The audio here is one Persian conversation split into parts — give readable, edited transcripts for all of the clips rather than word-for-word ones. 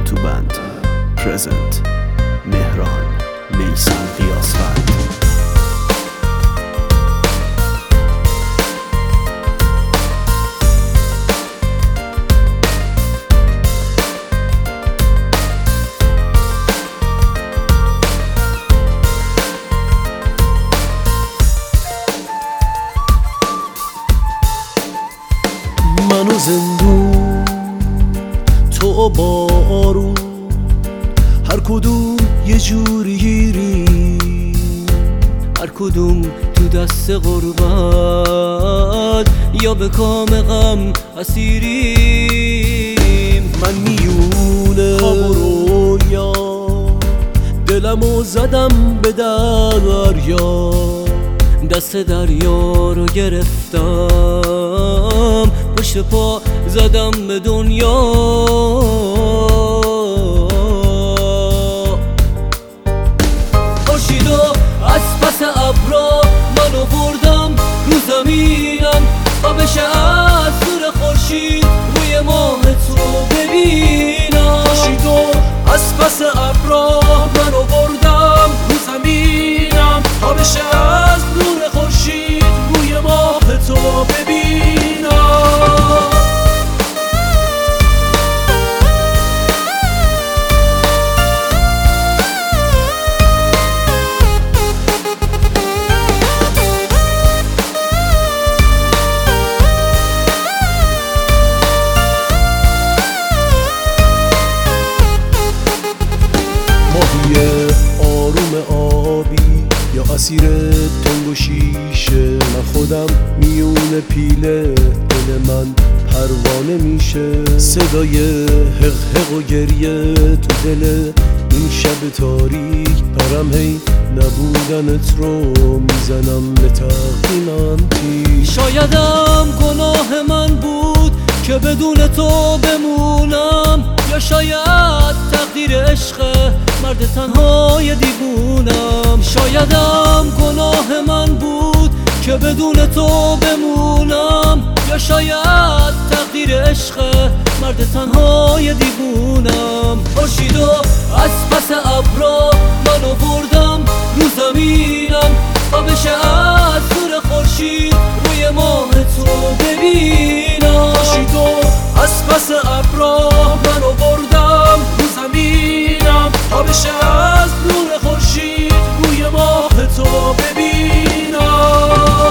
تو بند پرزنت مهران میسان قیاسفند. من و زندون، تو با آروم، هر کدوم یه جوری گیریم، هر کدوم تو دست غربت یا به کام غم اسیریم. من میونه خواب و رویا، دلمو زدم به دریا، دست دریا رو گرفتم، پشت پا زدم به دنیا. خورشیدو از پس ابرا من آوردم رو زمینم تا بشه از نور خورشید روی ماه تو ببینم. خورشیدو از پس ابرا من آوردم رو زمینم تا بشه از نور خورشید روی ماه تو ببینم. آروم آبی یا اسیر تنگ و شیشه، من خودم میونه پیله، دل من پروانه میشه. صدای حق حق و گریه تو دل این شب تاریک، دارم هی نبودنت رو میزنم به تقدیمم پیش. شایدم گناه من بود که بدون تو بمونم، یا شاید تقدیر عشق مرد تنهای دیوونم. شایدم گناه من بود که بدون تو بمونم، یا شاید تقدیر عشق مرد تنهای دیوونم. خورشیدو از پس ابرا من آوردم رو زمینم تا بشه از نور خورشید روی ماه تو ببینم. خورشیدو از پس ابرا من آوردم رو زمینم تا بشه از نور خورشید روی ماه تو ببینم.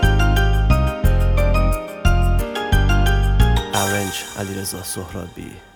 علیرضا سهرابی.